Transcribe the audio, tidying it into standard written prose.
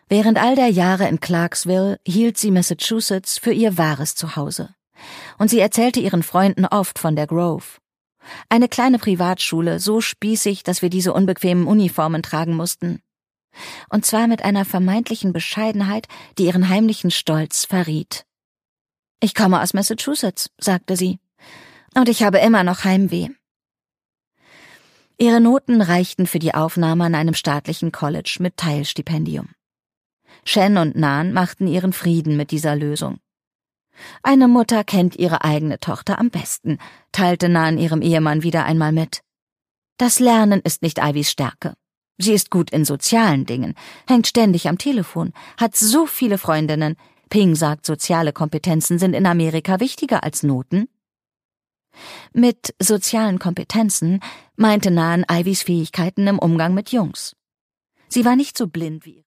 Während all der Jahre in Clarksville hielt sie Massachusetts für ihr wahres Zuhause. Und sie erzählte ihren Freunden oft von der Grove. Eine kleine Privatschule, so spießig, dass wir diese unbequemen Uniformen tragen mussten. Und zwar mit einer vermeintlichen Bescheidenheit, die ihren heimlichen Stolz verriet. »Ich komme aus Massachusetts«, sagte sie, »und ich habe immer noch Heimweh.« Ihre Noten reichten für die Aufnahme an einem staatlichen College mit Teilstipendium. Shen und Nan machten ihren Frieden mit dieser Lösung. »Eine Mutter kennt ihre eigene Tochter am besten«, teilte Nan ihrem Ehemann wieder einmal mit. »Das Lernen ist nicht Ivys Stärke. Sie ist gut in sozialen Dingen, hängt ständig am Telefon, hat so viele Freundinnen. Ping sagt, soziale Kompetenzen sind in Amerika wichtiger als Noten.« Mit sozialen Kompetenzen meinte Nan Ivys Fähigkeiten im Umgang mit Jungs. Sie war nicht so blind wie